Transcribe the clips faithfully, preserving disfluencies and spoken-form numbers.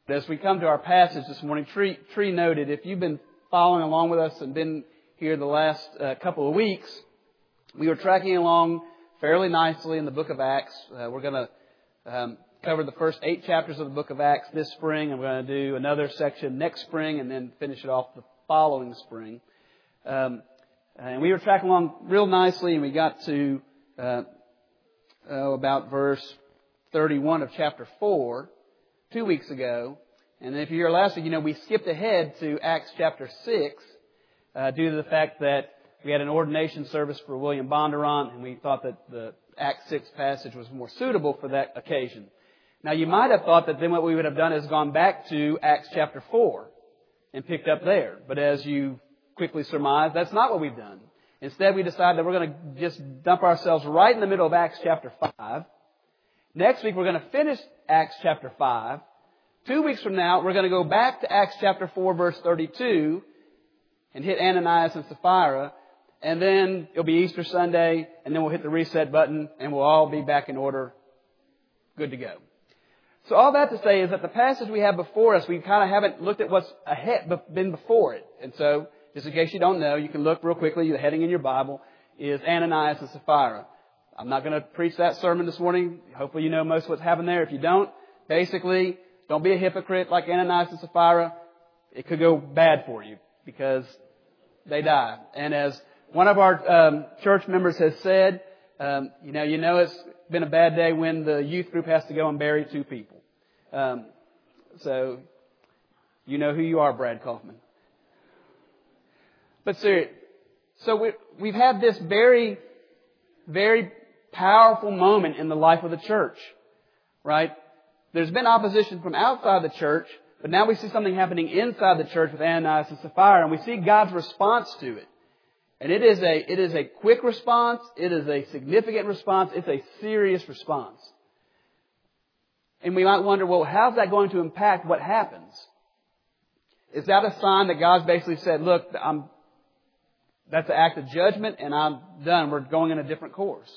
As we come to our passage this morning, Tree, Tree noted, if you've been following along with us and been here the last uh, couple of weeks, we were tracking along fairly nicely in the book of Acts. Uh, we're going to um, cover the first eight chapters of the book of Acts this spring, and we're going to do another section next spring and then finish it off the following spring. Um, and we were tracking along real nicely, and we got to uh, oh, about verse thirty-one of chapter four. Two weeks ago, and if you're here last week, you know we skipped ahead to Acts chapter six uh, due to the fact that we had an ordination service for William Bondurant, and we thought that the Acts six passage was more suitable for that occasion. Now, you might have thought that then what we would have done is gone back to Acts chapter four and picked up there, but as you quickly surmised, that's not what we've done. Instead, we decided that we're going to just dump ourselves right in the middle of Acts chapter five. Next week, we're going to finish Acts chapter five. Two weeks from now, we're going to go back to Acts chapter four, verse thirty-two, and hit Ananias and Sapphira. And then it'll be Easter Sunday, and then we'll hit the reset button, and we'll all be back in order, good to go. So all that to say is that the passage we have before us, we kind of haven't looked at what's ahead, been before it. And so, just in case you don't know, you can look real quickly. The heading in your Bible is Ananias and Sapphira. I'm not going to preach that sermon this morning. Hopefully you know most of what's happened there. If you don't, basically, don't be a hypocrite like Ananias and Sapphira. It could go bad for you because they die. And as one of our um, church members has said, um, you know, you know it's been a bad day when the youth group has to go and bury two people. Um, so, you know who you are, Brad Kaufman. But seriously, so we, we've had this very, very powerful moment in the life of the church, right? There's been opposition from outside the church, but now we see something happening inside the church with Ananias and Sapphira, and we see God's response to it. And it is a, it is a quick response. It is a significant response. It's a serious response. And we might wonder, well, how's that going to impact what happens? Is that a sign that God's basically said, look, I'm, that's an act of judgment and I'm done. We're going in a different course.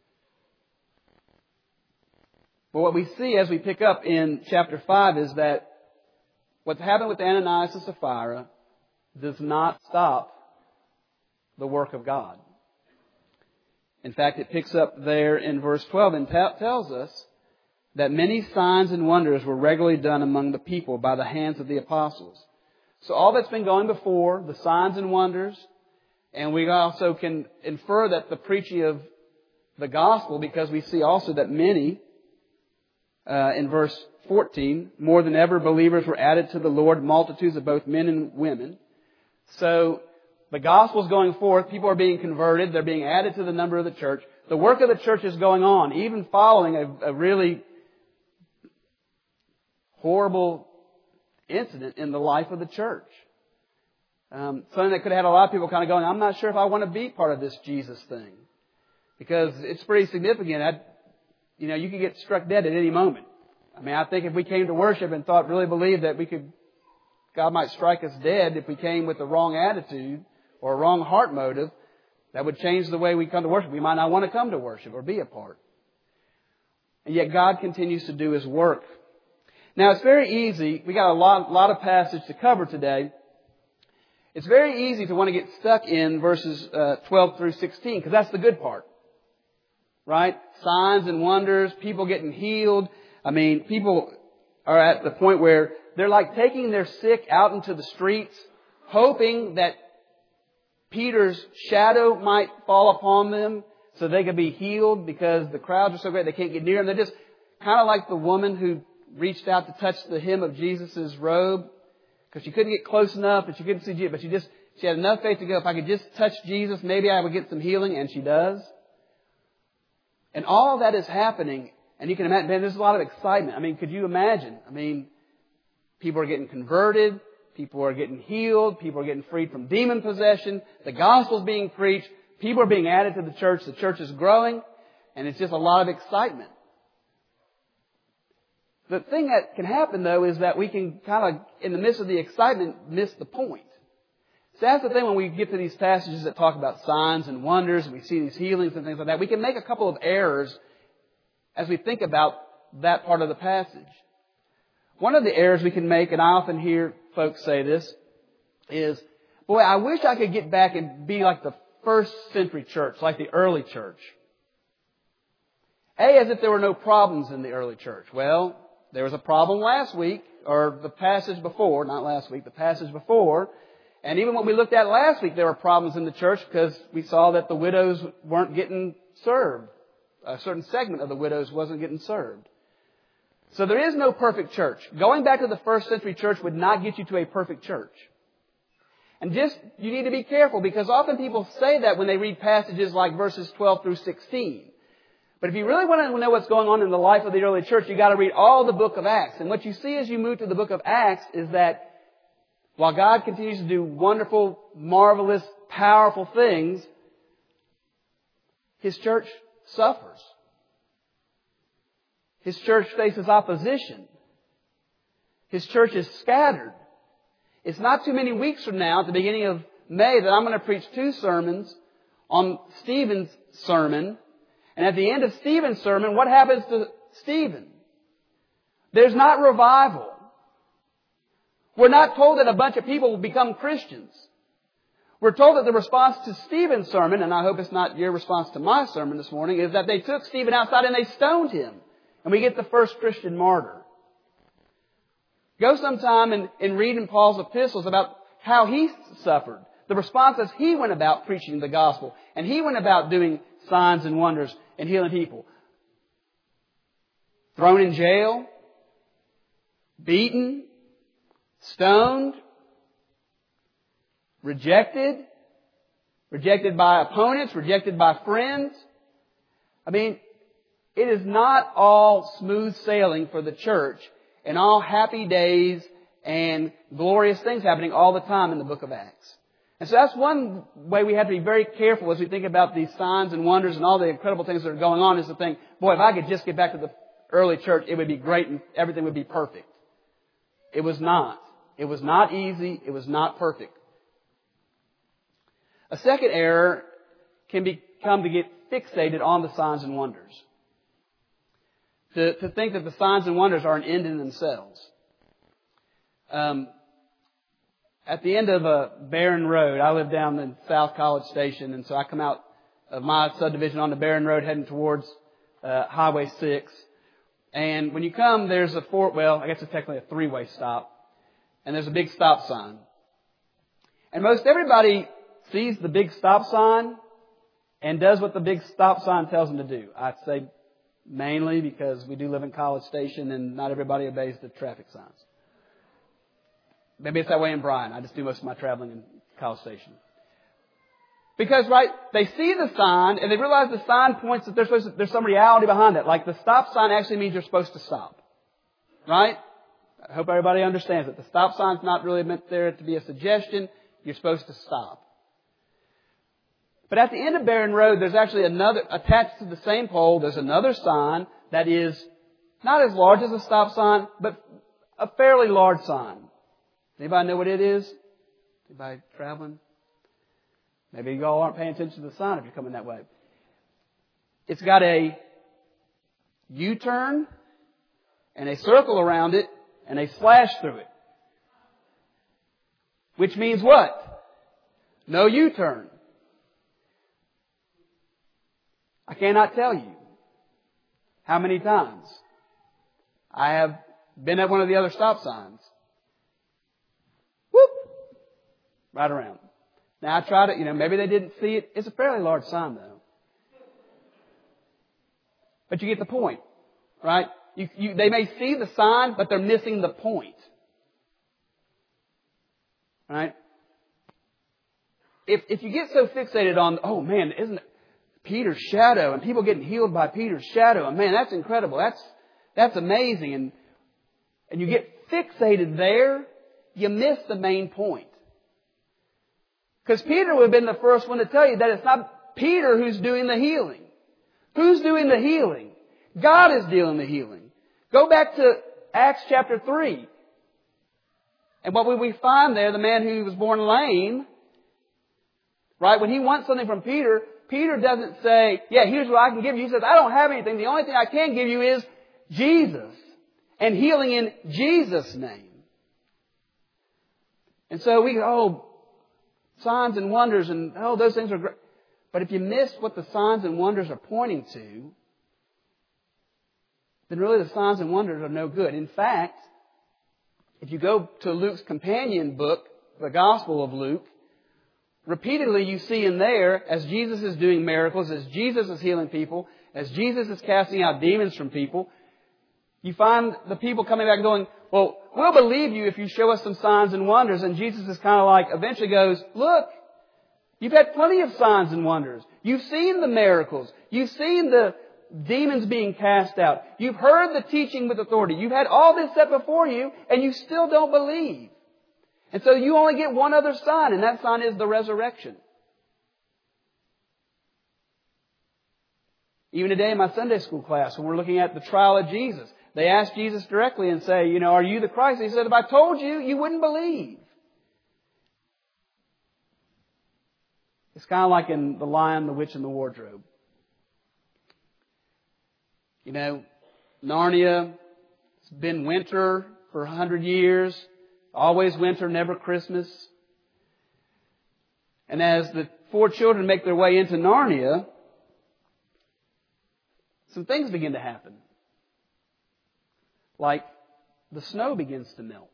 But what we see as we pick up in chapter five is that what's happened with Ananias and Sapphira does not stop the work of God. In fact, it picks up there in verse twelve and t- tells us that many signs and wonders were regularly done among the people by the hands of the apostles. So all that's been going before, the signs and wonders, and we also can infer that the preaching of the gospel, because we see also that many, uh, in verse fourteen, more than ever believers were added to the Lord, multitudes of both men and women. So the gospel is going forth. People are being converted. They're being added to the number of the church. The work of the church is going on, even following a, a really horrible incident in the life of the church. Um, something that could have had a lot of people kind of going, I'm not sure if I want to be part of this Jesus thing. Because it's pretty significant. I, you know, you could get struck dead at any moment. I mean, I think if we came to worship and thought, really believed that we could, God might strike us dead if we came with the wrong attitude or a wrong heart motive, that would change the way we come to worship. We might not want to come to worship or be a part. And yet God continues to do His work. Now, it's very easy. We got a lot, lot of passage to cover today. It's very easy to want to get stuck in verses uh, twelve through sixteen, because that's the good part. Right? Signs and wonders, people getting healed. I mean, people are at the point where they're like taking their sick out into the streets, hoping that Peter's shadow might fall upon them so they could be healed, because the crowds are so great they can't get near them. They're just kind of like the woman who reached out to touch the hem of Jesus' robe, because she couldn't get close enough and she couldn't see Jesus, but she just she had enough faith to go, if I could just touch Jesus, maybe I would get some healing, and she does. And all that is happening, and you can imagine, man, there's a lot of excitement. I mean, could you imagine? I mean, people are getting converted, people are getting healed, people are getting freed from demon possession, the gospel's being preached, people are being added to the church, the church is growing, and it's just a lot of excitement. The thing that can happen, though, is that we can kind of, in the midst of the excitement, miss the point. So that's the thing when we get to these passages that talk about signs and wonders, and we see these healings and things like that, we can make a couple of errors as we think about that part of the passage. one of the errors we can make, and I often hear folks say this, is, boy, I wish I could get back and be like the first century church, like the early church. A, as if there were no problems in the early church. Well, there was a problem last week, or the passage before, not last week, the passage before. And even when we looked at last week, there were problems in the church because we saw that the widows weren't getting served. A certain segment of the widows wasn't getting served. So there is no perfect church. Going back to the first century church would not get you to a perfect church. And just, you need to be careful because often people say that when they read passages like verses twelve through sixteen. But if you really want to know what's going on in the life of the early church, you've got to read all the book of Acts. And what you see as you move to the book of Acts is that while God continues to do wonderful, marvelous, powerful things, His church suffers. His church faces opposition. His church is scattered. It's not too many weeks from now, at the beginning of May, that I'm going to preach two sermons on Stephen's sermon. And at the end of Stephen's sermon, what happens to Stephen? There's not revival. We're not told that a bunch of people will become Christians. We're told that the response to Stephen's sermon, and I hope it's not your response to my sermon this morning, is that they took Stephen outside and they stoned him. And we get the first Christian martyr. Go sometime and, and read in Paul's epistles about how he suffered. The response is he went about preaching the gospel. And he went about doing signs and wonders and healing people. Thrown in jail. Beaten. Stoned. Rejected. Rejected by opponents. Rejected by friends. I mean, it is not all smooth sailing for the church and all happy days and glorious things happening all the time in the book of Acts. And so that's one way we have to be very careful as we think about these signs and wonders and all the incredible things that are going on, is to think, boy, if I could just get back to the early church, it would be great and everything would be perfect. It was not. It was not easy. It was not perfect. A second error can become to get fixated on the signs and wonders. To, to think that the signs and wonders are an end in themselves. Um, at the end of a barren road, I live down in South College Station, and so I come out of my subdivision on the barren road heading towards uh, Highway six. And when you come, there's a four, well, I guess it's technically a three-way stop, and there's a big stop sign. And most everybody sees the big stop sign and does what the big stop sign tells them to do. I'd say mainly because we do live in College Station and not everybody obeys the traffic signs. Maybe it's that way in Bryan. I just do most of my traveling in College Station. Because, right, they see the sign and they realize the sign points that there's, supposed to, there's some reality behind it. Like the stop sign actually means you're supposed to stop. Right? I hope everybody understands it. The stop sign's not really meant there to be a suggestion. You're supposed to stop. But at the end of Barren Road, there's actually another, attached to the same pole, there's another sign that is not as large as a stop sign, but a fairly large sign. Anybody know what it is? Anybody traveling? Maybe you all aren't paying attention to the sign if you're coming that way. It's got a U-turn and a circle around it and a slash through it. Which means what? No U-turn. I cannot tell you how many times I have been at one of the other stop signs. Whoop! Right around. Now I tried it, you know, maybe they didn't see it. It's a fairly large sign though. But you get the point, right? You, you, they may see the sign, but they're missing the point. Right? If, if you get so fixated on, oh man, isn't it Peter's shadow and people getting healed by Peter's shadow, and man, that's incredible. That's, that's amazing. And, and you get fixated there, you miss the main point. Because Peter would have been the first one to tell you that it's not Peter who's doing the healing. Who's doing the healing? God is doing the healing. Go back to Acts chapter three. And what would we find there? The man who was born lame, right? When he wants something from Peter, Peter doesn't say, yeah, here's what I can give you. He says, I don't have anything. The only thing I can give you is Jesus. and healing in Jesus' name. And so we go, oh, signs and wonders and, oh, those things are great. But if you miss what the signs and wonders are pointing to, then really the signs and wonders are no good. In fact, if you go to Luke's companion book, the Gospel of Luke, repeatedly you see in there, as Jesus is doing miracles, as Jesus is healing people, as Jesus is casting out demons from people, you find the people coming back and going, well, we'll believe you if you show us some signs and wonders. And Jesus is kind of like, eventually goes, look, you've had plenty of signs and wonders. You've seen the miracles. You've seen the demons being cast out. You've heard the teaching with authority. You've had all this set before you, and you still don't believe. And so you only get one other sign, and that sign is the resurrection. Even today in my Sunday school class, when we're looking at the trial of Jesus, they ask Jesus directly and say, you know, are you the Christ? He said, if I told you, you wouldn't believe. It's kind of like in The Lion, the Witch, and the Wardrobe. You know, Narnia, it's been winter for a hundred years. Always winter, never Christmas. And as the four children make their way into Narnia, some things begin to happen. Like the snow begins to melt.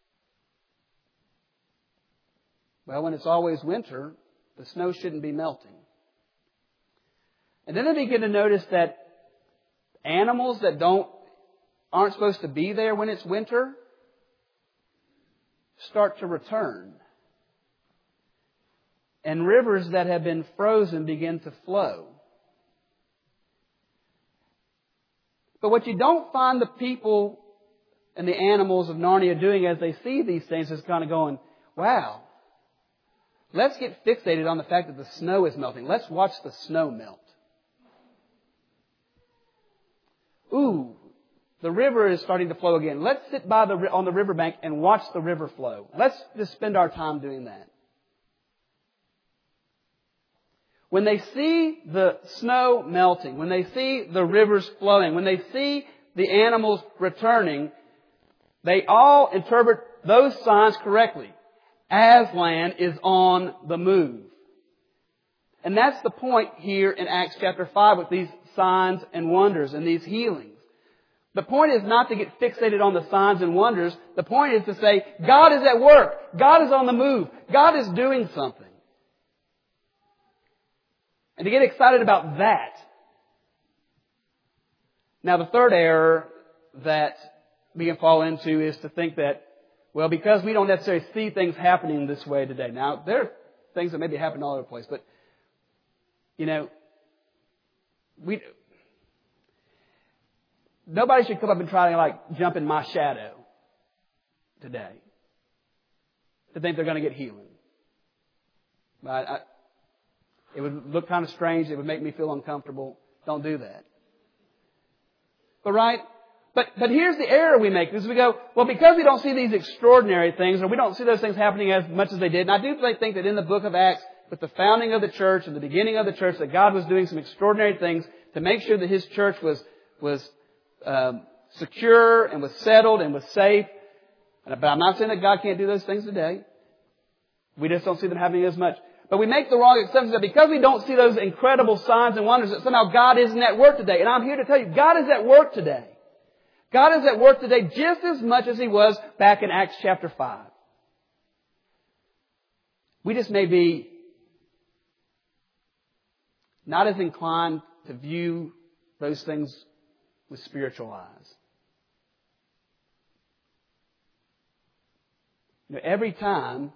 Well, when it's always winter, the snow shouldn't be melting. And then they begin to notice that animals that don't aren't supposed to be there when it's winter start to return. And rivers that have been frozen begin to flow. But what you don't find the people and the animals of Narnia doing as they see these things is kind of going, wow, let's get fixated on the fact that the snow is melting. Let's watch the snow melt. Ooh, the river is starting to flow again. Let's sit by the on the riverbank and watch the river flow. Let's just spend our time doing that. When they see the snow melting, when they see the rivers flowing, when they see the animals returning, they all interpret those signs correctly. Aslan is on the move. And that's the point here in Acts chapter five with these signs and wonders and these healings. The point is not to get fixated on the signs and wonders. The point is to say, God is at work. God is on the move. God is doing something. And to get excited about that. Now, the third error that we can fall into is to think that, well, because we don't necessarily see things happening this way today. Now, there are things that maybe happen all over the place, but, you know, we... Nobody should come up and try to like jump in my shadow today to think they're going to get healing. I, I, it would look kind of strange. It would make me feel uncomfortable. Don't do that. But right? But but here's the error we make. Is we go, well, because we don't see these extraordinary things, or we don't see those things happening as much as they did. And I do think that in the book of Acts, with the founding of the church and the beginning of the church, that God was doing some extraordinary things to make sure that His church was was Um, secure and was settled and was safe. But I'm not saying that God can't do those things today. We just don't see them happening as much. But we make the wrong assumption that because we don't see those incredible signs and wonders, that somehow God isn't at work today. And I'm here to tell you, God is at work today. God is at work today just as much as He was back in Acts chapter five. We just may be not as inclined to view those things with spiritual eyes. You know, every time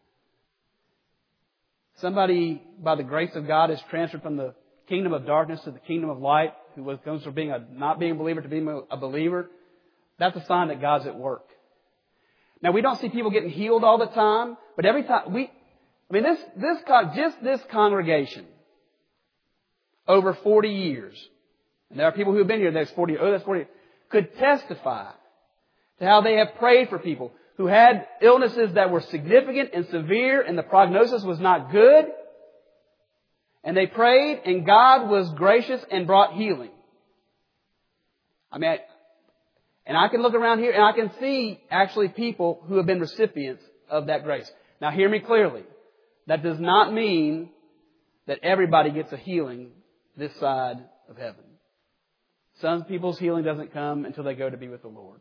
somebody, by the grace of God, is transferred from the kingdom of darkness to the kingdom of light, who was, goes from being a not being a believer to being a believer, that's a sign that God's at work. Now, we don't see people getting healed all the time, but every time we, I mean, this this just this congregation over forty years. And there are people who have been here that's forty, oh, that's forty, could testify to how they have prayed for people who had illnesses that were significant and severe and the prognosis was not good. And they prayed and God was gracious and brought healing. I mean, And I can look around here and I can see actually people who have been recipients of that grace. Now hear me clearly. That does not mean that everybody gets a healing this side of heaven. Some people's healing doesn't come until they go to be with the Lord.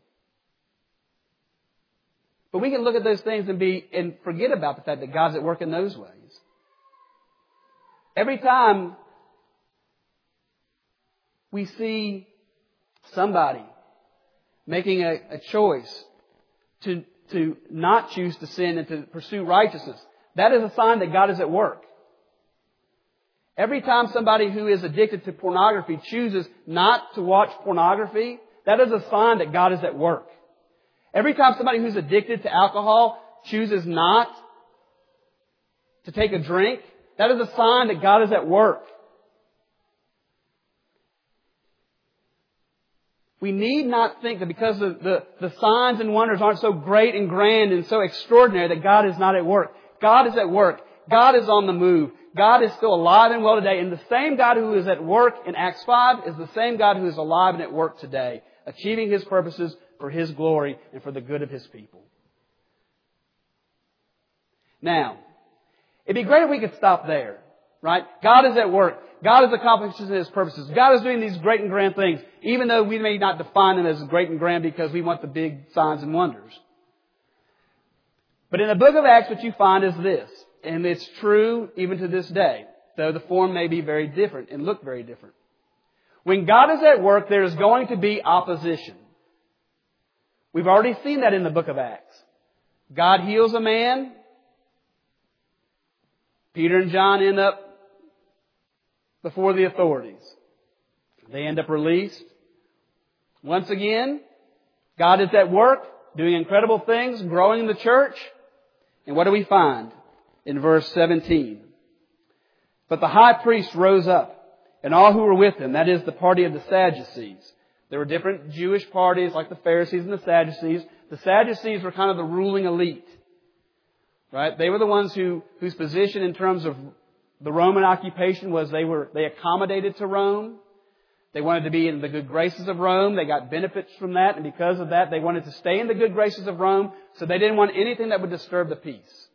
But we can look at those things and be and forget about the fact that God's at work in those ways. Every time we see somebody making a, a choice to, to not choose to sin and to pursue righteousness, that is a sign that God is at work. Every time somebody who is addicted to pornography chooses not to watch pornography, that is a sign that God is at work. Every time somebody who's addicted to alcohol chooses not to take a drink, that is a sign that God is at work. We need not think that because the, the, the signs and wonders aren't so great and grand and so extraordinary that God is not at work. God is at work. God is on the move. God is still alive and well today. And the same God who is at work in Acts five is the same God who is alive and at work today, achieving His purposes for His glory and for the good of His people. Now, it'd be great if we could stop there, right? God is at work. God is accomplishing His purposes. God is doing these great and grand things, even though we may not define them as great and grand because we want the big signs and wonders. But in the book of Acts, what you find is this, and it's true even to this day, though the form may be very different and look very different. When God is at work, there is going to be opposition. We've already seen that in the book of Acts. God heals a man. Peter and John end up before the authorities. They end up released. Once again, God is at work, doing incredible things, growing the church. And what do we find in verse seventeen? But the high priest rose up, and all who were with him, that is the party of the Sadducees. There were different Jewish parties like the Pharisees and the Sadducees. The Sadducees were kind of the ruling elite. Right? They were the ones who, whose position in terms of the Roman occupation was they were, they accommodated to Rome. They wanted to be in the good graces of Rome. They got benefits from that. And because of that, they wanted to stay in the good graces of Rome. So they didn't want anything that would disturb the peace.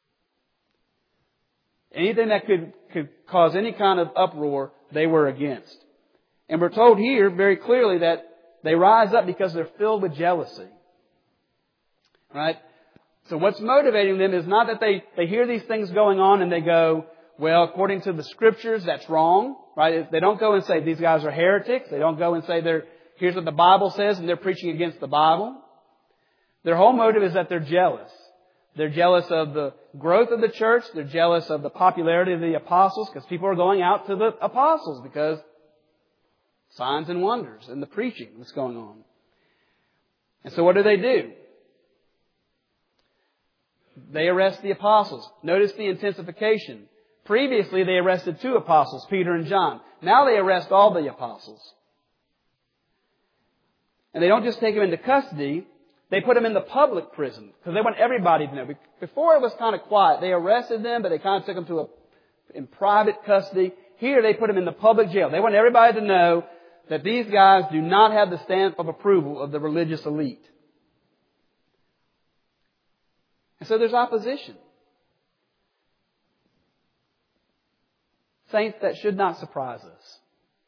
Anything that could, could cause any kind of uproar, they were against. And we're told here very clearly that they rise up because they're filled with jealousy. Right? So what's motivating them is not that they, they hear these things going on and they go, well, according to the Scriptures, that's wrong. Right? They don't go and say these guys are heretics. They don't go and say they're, here's what the Bible says and they're preaching against the Bible. Their whole motive is that they're jealous. They're jealous of the growth of the church. They're jealous of the popularity of the apostles because people are going out to the apostles because signs and wonders and the preaching that's going on. And so what do they do? They arrest the apostles. Notice the intensification. Previously, they arrested two apostles, Peter and John. Now they arrest all the apostles. And they don't just take them into custody. They put them in the public prison because they want everybody to know. Before it was kind of quiet. They arrested them, but they kind of took them to a in private custody. Here they put them in the public jail. They want everybody to know that these guys do not have the stamp of approval of the religious elite. And so there's opposition. Saints, that should not surprise us.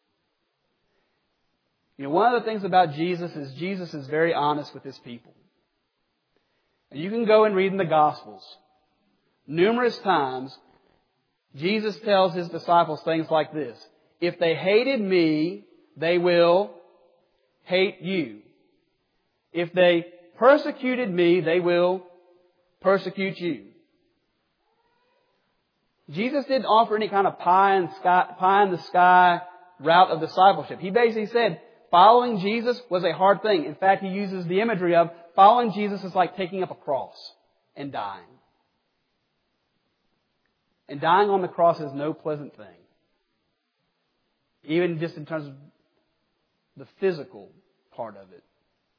You know, one of the things about Jesus is Jesus is very honest with His people. And you can go and read in the Gospels. Numerous times, Jesus tells His disciples things like this. If they hated me, they will hate you. If they persecuted me, they will persecute you. Jesus didn't offer any kind of pie in, sky, pie in the sky route of discipleship. He basically said following Jesus was a hard thing. In fact, He uses the imagery of following Jesus is like taking up a cross and dying. And dying on the cross is no pleasant thing. Even just in terms of the physical part of it.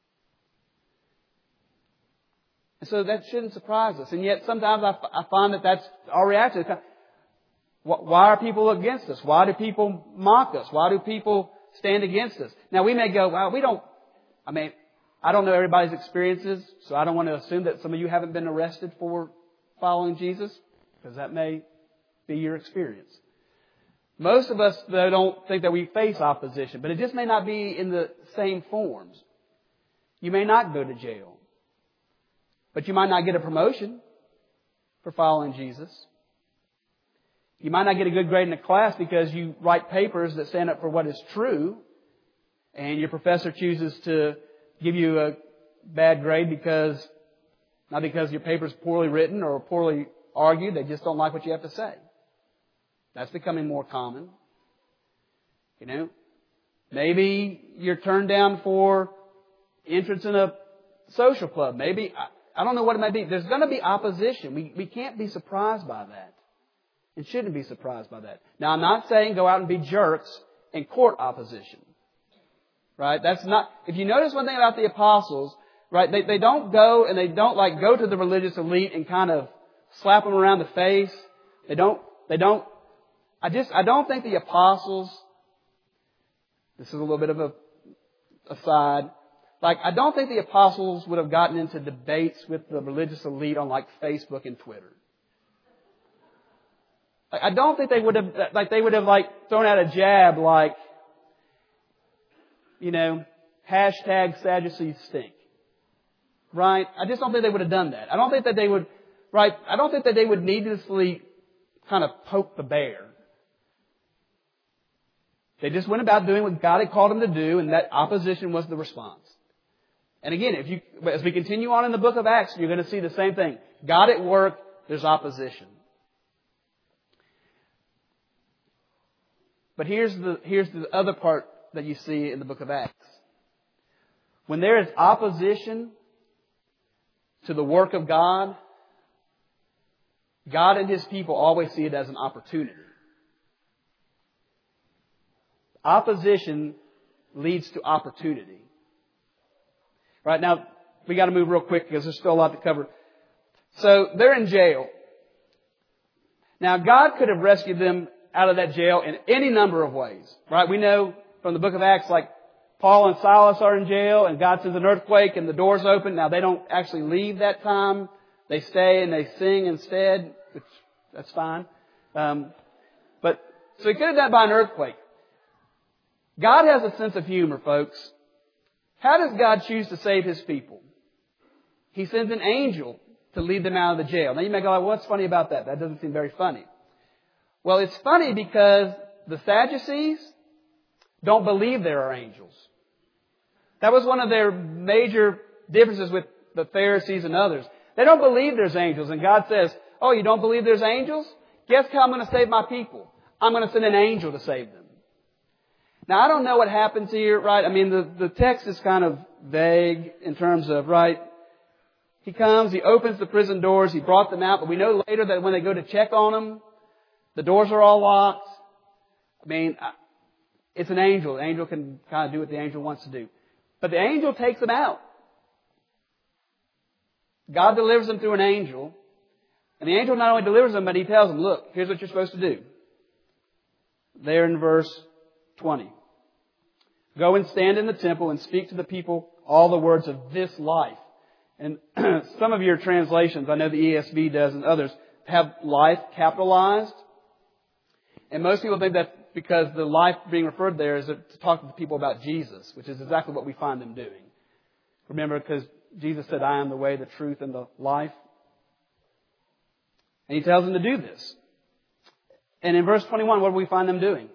And so that shouldn't surprise us. And yet sometimes I, I find that that's our reaction. Why are people against us? Why do people mock us? Why do people stand against us? Now we may go, well, we don't, I mean, I don't know everybody's experiences, so I don't want to assume that some of you haven't been arrested for following Jesus, because that may be your experience. Most of us, though, don't think that we face opposition, but it just may not be in the same forms. You may not go to jail, but you might not get a promotion for following Jesus. You might not get a good grade in a class because you write papers that stand up for what is true, and your professor chooses to give you a bad grade because, not because your paper is poorly written or poorly argued, they just don't like what you have to say. That's becoming more common. You know, maybe you're turned down for entrance in a social club. Maybe, I, I don't know what it may be. There's going to be opposition. We, we can't be surprised by that. And shouldn't be surprised by that. Now, I'm not saying go out and be jerks and court opposition. Right? That's not, if you notice one thing about the apostles, right, they, they don't go and they don't like go to the religious elite and kind of slap them around the face. They don't, they don't, I just, I don't think the apostles, this is a little bit of a aside, like, I don't think the apostles would have gotten into debates with the religious elite on like Facebook and Twitter. Like, I don't think they would have, like, they would have like thrown out a jab like, you know, hashtag Sadducees stink. Right? I just don't think they would have done that. I don't think that they would, right? I don't think that they would needlessly kind of poke the bear. They just went about doing what God had called them to do, and that opposition was the response. And again, if you, as we continue on in the book of Acts, you're going to see the same thing. God at work, there's opposition. But here's the, here's the other part that you see in the book of Acts. When there is opposition to the work of God, God and His people always see it as an opportunity. Opposition leads to opportunity. Right now, we got to move real quick because there's still a lot to cover. So they're in jail. Now, God could have rescued them out of that jail in any number of ways. Right? We know from the book of Acts, like Paul and Silas are in jail and God sends an earthquake and the doors open. Now, they don't actually leave that time. They stay and they sing instead, which that's fine. Um, but so He could have done it by an earthquake. God has a sense of humor, folks. How does God choose to save His people? He sends an angel to lead them out of the jail. Now you may go, well, what's funny about that? That doesn't seem very funny. Well, it's funny because the Sadducees don't believe there are angels. That was one of their major differences with the Pharisees and others. They don't believe there's angels. And God says, oh, you don't believe there's angels? Guess how I'm going to save my people? I'm going to send an angel to save them. Now, I don't know what happens here, right? I mean, the, the text is kind of vague in terms of, right? He comes, He opens the prison doors, He brought them out, but we know later that when they go to check on them, the doors are all locked. I mean, it's an angel. The angel can kind of do what the angel wants to do. But the angel takes them out. God delivers them through an angel. And the angel not only delivers them, but He tells them, look, here's what you're supposed to do. There in verse twenty. Go and stand in the temple and speak to the people all the words of this life. And some of your translations, I know the E S V does and others, have life capitalized. And most people think that's because the life being referred there is to talk to the people about Jesus, which is exactly what we find them doing. Remember, because Jesus said, I am the way, the truth, and the life. And He tells them to do this. And in verse twenty-one, what do we find them doing?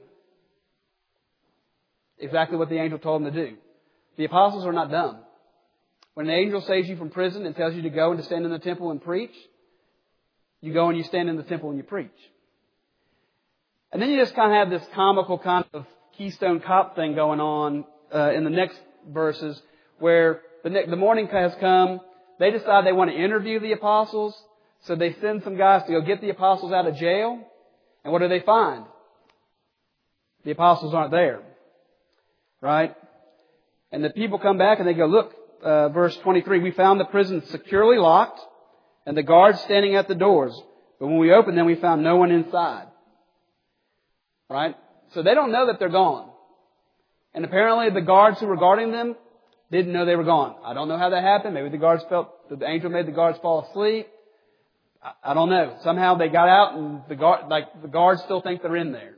Exactly what the angel told them to do. The apostles are not dumb. When an angel saves you from prison and tells you to go and to stand in the temple and preach, you go and you stand in the temple and you preach. And then you just kind of have this comical kind of Keystone Cop thing going on uh, in the next verses where the, ne- the morning has come. They decide they want to interview the apostles. So they send some guys to go get the apostles out of jail. And what do they find? The apostles aren't there. Right? And the people come back and they go, look, uh, verse twenty-three, we found the prison securely locked and the guards standing at the doors. But when we opened them, we found no one inside. Right? So they don't know that they're gone. And apparently the guards who were guarding them didn't know they were gone. I don't know how that happened. Maybe the guards felt, the angel made the guards fall asleep. I, I don't know. Somehow they got out and the guard, like the guards still think they're in there.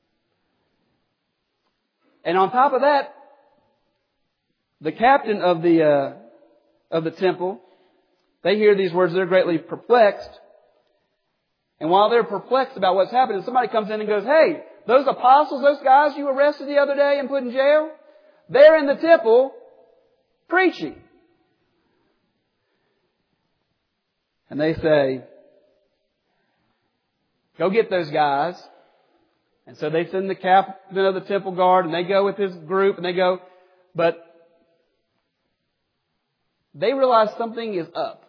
And on top of that, the captain of the, uh, of the temple, they hear these words, they're greatly perplexed. And while they're perplexed about what's happening, somebody comes in and goes, hey, those apostles, those guys you arrested the other day and put in jail, they're in the temple preaching. And they say, go get those guys. And so they send the captain of the temple guard and they go with his group and they go, but they realize something is up.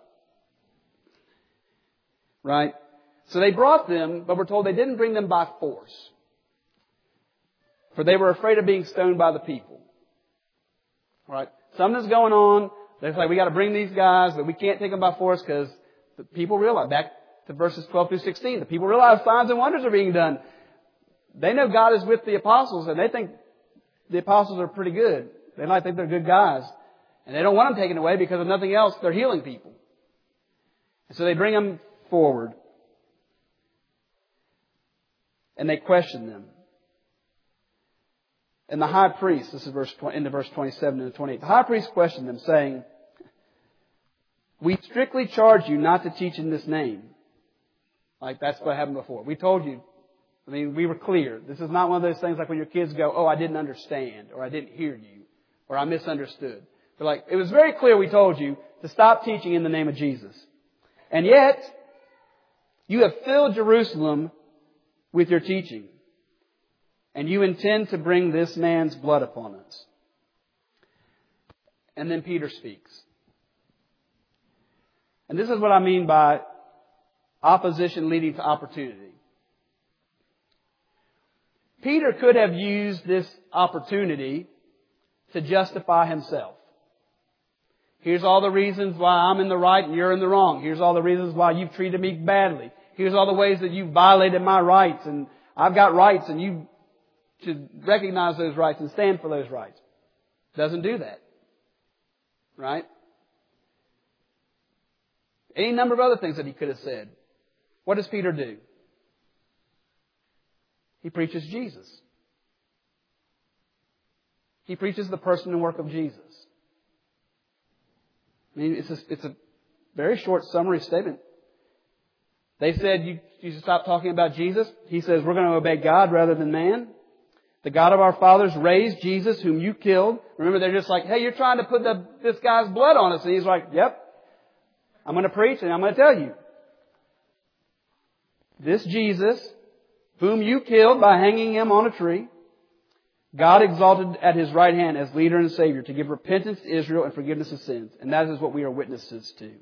Right? So they brought them, but we're told they didn't bring them by force. For they were afraid of being stoned by the people. Right? Something's going on. They're like, we got to bring these guys, but we can't take them by force because the people realize, back to verses twelve through sixteen, the people realize signs and wonders are being done. They know God is with the apostles and they think the apostles are pretty good. They might think they're good guys. And they don't want them taken away because if nothing else, they're healing people. And so they bring them forward. And they question them. And the high priest, this is verse into verse twenty-seven and twenty-eight. The high priest questioned them, saying, we strictly charge you not to teach in this name. Like that's what happened before. We told you. I mean, we were clear. This is not one of those things like when your kids go, oh, I didn't understand, or I didn't hear you, or I misunderstood. They're like, it was very clear we told you to stop teaching in the name of Jesus. And yet, you have filled Jerusalem with your teaching. And you intend to bring this man's blood upon us. And then Peter speaks. And this is what I mean by opposition leading to opportunity. Peter could have used this opportunity to justify himself. Here's all the reasons why I'm in the right and you're in the wrong. Here's all the reasons why you've treated me badly. Here's all the ways that you've violated my rights and I've got rights and you should recognize those rights and stand for those rights. Doesn't do that. Right? Any number of other things that he could have said. What does Peter do? He preaches Jesus. He preaches the person and work of Jesus. I mean, it's a, it's a very short summary statement. They said, you, you should stop talking about Jesus. He says, we're going to obey God rather than man. The God of our fathers raised Jesus, whom you killed. Remember, they're just like, hey, you're trying to put the, this guy's blood on us. And he's like, yep, I'm going to preach and I'm going to tell you. This Jesus, whom you killed by hanging him on a tree, God exalted at his right hand as leader and Savior to give repentance to Israel and forgiveness of sins. And that is what we are witnesses to.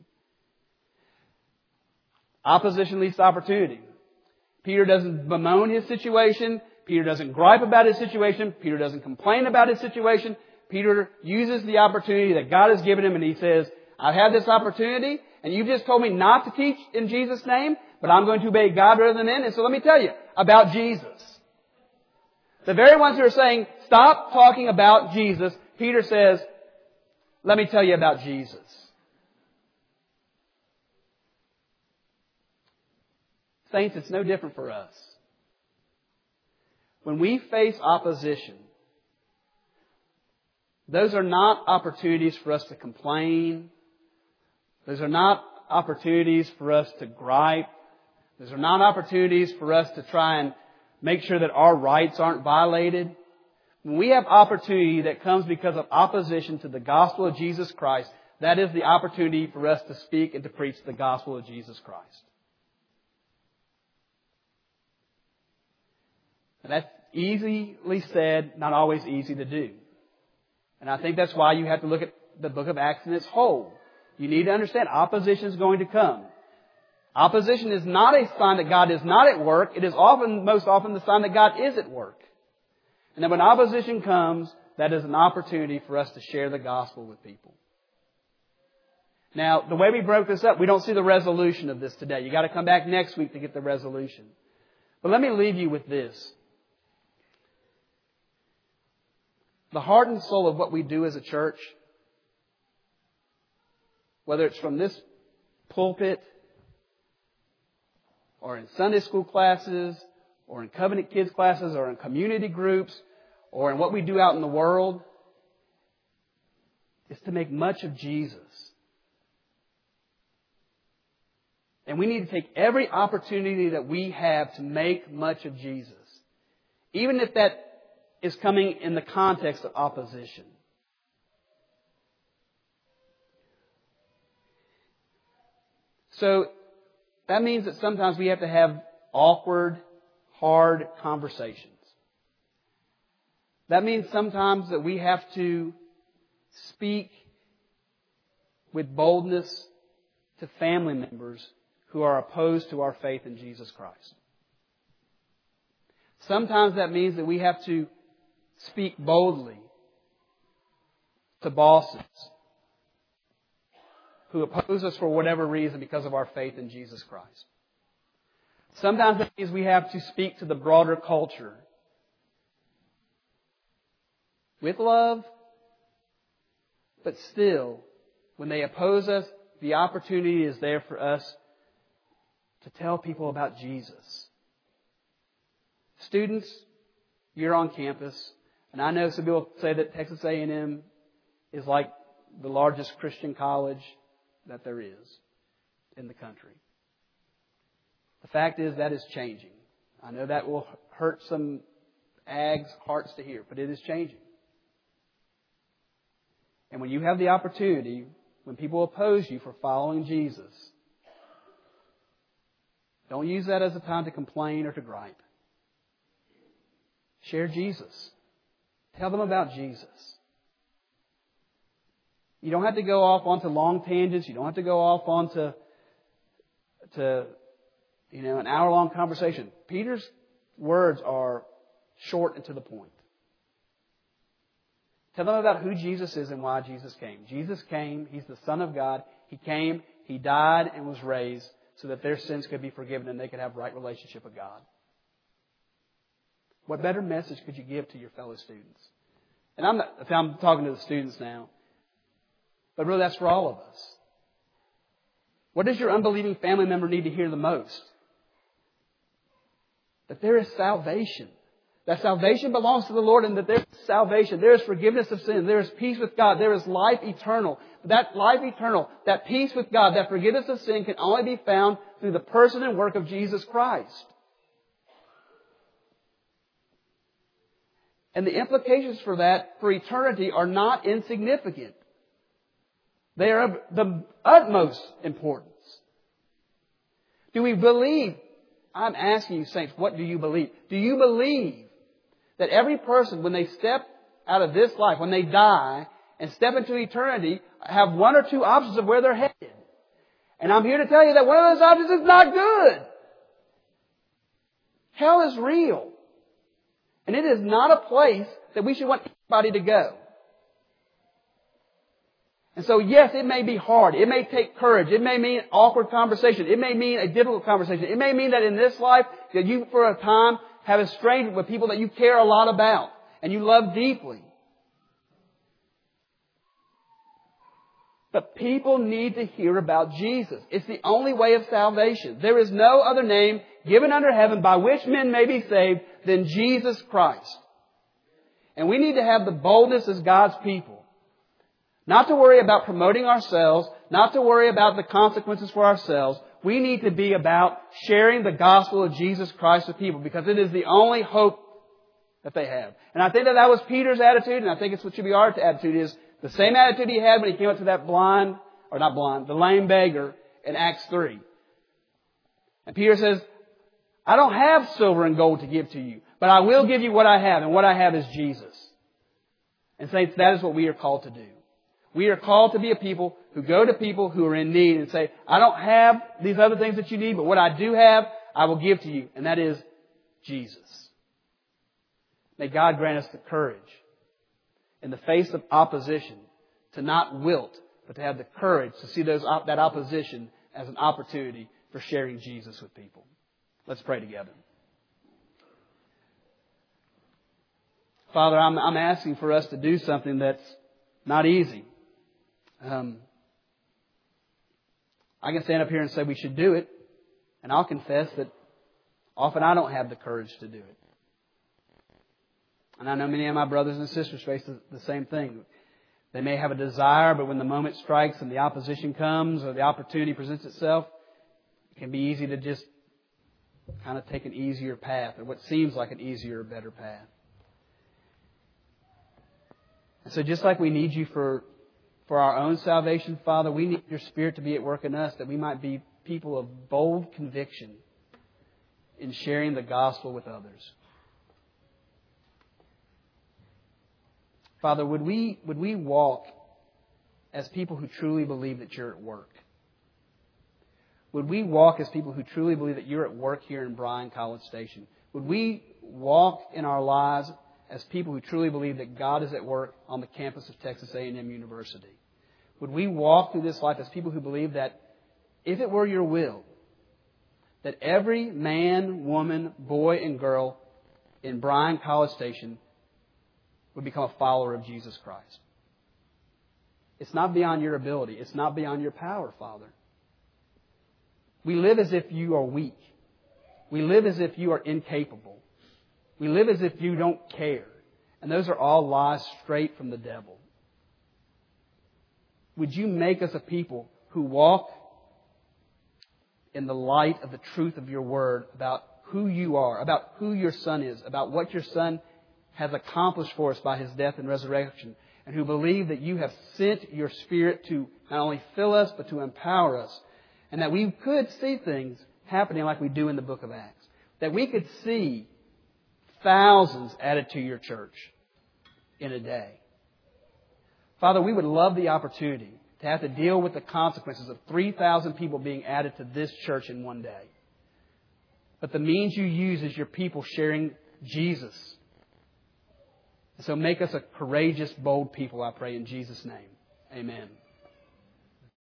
Opposition leads to opportunity. Peter doesn't bemoan his situation. Peter doesn't gripe about his situation. Peter doesn't complain about his situation. Peter uses the opportunity that God has given him and he says, I've had this opportunity and you've just told me not to teach in Jesus' name, but I'm going to obey God rather than men. And so let me tell you about Jesus. The very ones who are saying, stop talking about Jesus, Peter says, let me tell you about Jesus. Saints, it's no different for us. When we face opposition, those are not opportunities for us to complain. Those are not opportunities for us to gripe. Those are not opportunities for us to try and make sure that our rights aren't violated. When we have opportunity that comes because of opposition to the gospel of Jesus Christ, that is the opportunity for us to speak and to preach the gospel of Jesus Christ. And that's easily said, not always easy to do. And I think that's why you have to look at the book of Acts in its whole. You need to understand opposition is going to come. Opposition is not a sign that God is not at work. It is often, most often, the sign that God is at work. And then when opposition comes, that is an opportunity for us to share the gospel with people. Now, the way we broke this up, we don't see the resolution of this today. You got to come back next week to get the resolution. But let me leave you with this. The heart and soul of what we do as a church whether it's from this pulpit or in Sunday school classes or in Covenant Kids classes or in community groups or in what we do out in the world, is to make much of Jesus. And we need to take every opportunity that we have to make much of Jesus, even if that is coming in the context of opposition. So that means that sometimes we have to have awkward, hard conversations. That means sometimes that we have to speak with boldness to family members who are opposed to our faith in Jesus Christ. Sometimes that means that we have to speak boldly to bosses who oppose us for whatever reason because of our faith in Jesus Christ. Sometimes that means we have to speak to the broader culture with love, but still, when they oppose us, the opportunity is there for us to tell people about Jesus. Students, you're on campus, and I know some people say that Texas A and M is like the largest Christian college that there is in the country. The fact is that is changing. I know that will hurt some Ags' hearts to hear, but it is changing. And when you have the opportunity, when people oppose you for following Jesus, don't use that as a time to complain or to gripe. Share Jesus. Tell them about Jesus. You don't have to go off onto long tangents. You don't have to go off onto to, you know, an hour-long conversation. Peter's words are short and to the point. Tell them about who Jesus is and why Jesus came. Jesus came. He's the Son of God. He came. He died and was raised so that their sins could be forgiven and they could have right relationship with God. What better message could you give to your fellow students? And I'm, not, I'm talking to the students now. But really that's for all of us. What does your unbelieving family member need to hear the most? That there is salvation. That salvation belongs to the Lord and that there is salvation. There is forgiveness of sin. There is peace with God. There is life eternal. That life eternal, that peace with God, that forgiveness of sin can only be found through the person and work of Jesus Christ. And the implications for that, for eternity, are not insignificant. They are of the utmost importance. Do we believe? I'm asking you, saints, what do you believe? Do you believe that every person, when they step out of this life, when they die and step into eternity, have one or two options of where they're headed? And I'm here to tell you that one of those options is not good. Hell is real. And it is not a place that we should want anybody to go. And so, yes, it may be hard. It may take courage. It may mean awkward conversation. It may mean a difficult conversation. It may mean that in this life, that you, for a time, have estranged with people that you care a lot about and you love deeply. But people need to hear about Jesus. It's the only way of salvation. There is no other name given under heaven by which men may be saved than Jesus Christ. And we need to have the boldness as God's people. Not to worry about promoting ourselves, not to worry about the consequences for ourselves. We need to be about sharing the gospel of Jesus Christ with people because it is the only hope that they have. And I think that that was Peter's attitude, and I think it's what should be our attitude, is the same attitude he had when he came up to that blind, or not blind, the lame beggar in Acts three. And Peter says, I don't have silver and gold to give to you, but I will give you what I have, and what I have is Jesus. And saints, that is what we are called to do. We are called to be a people who go to people who are in need and say, I don't have these other things that you need, but what I do have, I will give to you. And that is Jesus. May God grant us the courage in the face of opposition to not wilt, but to have the courage to see those that opposition as an opportunity for sharing Jesus with people. Let's pray together. Father, I'm, I'm asking for us to do something that's not easy. Um, I can stand up here and say we should do it, and I'll confess that often I don't have the courage to do it. And I know many of my brothers and sisters face the, the same thing. They may have a desire, but when the moment strikes and the opposition comes or the opportunity presents itself, it can be easy to just kind of take an easier path, or what seems like an easier or better path. And so just like we need you for, for our own salvation, Father, we need your Spirit to be at work in us, that we might be people of bold conviction in sharing the gospel with others. Father, would we, would we walk as people who truly believe that you're at work? Would we walk as people who truly believe that you're at work here in Bryan College Station? Would we walk in our lives as people who truly believe that God is at work on the campus of Texas A and M University? Would we walk through this life as people who believe that if it were your will, that every man, woman, boy, and girl in Bryan College Station would become a follower of Jesus Christ? It's not beyond your ability. It's not beyond your power, Father. We live as if you are weak. We live as if you are incapable. We live as if you don't care. And those are all lies straight from the devil. Would you make us a people who walk in the light of the truth of your word about who you are, about who your Son is, about what your Son has accomplished for us by His death and resurrection, and who believe that you have sent your Spirit to not only fill us, but to empower us, and that we could see things happening like we do in the book of Acts, that we could see thousands added to your church in a day. Father, we would love the opportunity to have to deal with the consequences of three thousand people being added to this church in one day. But the means you use is your people sharing Jesus. So make us a courageous, bold people, I pray in Jesus' name. Amen.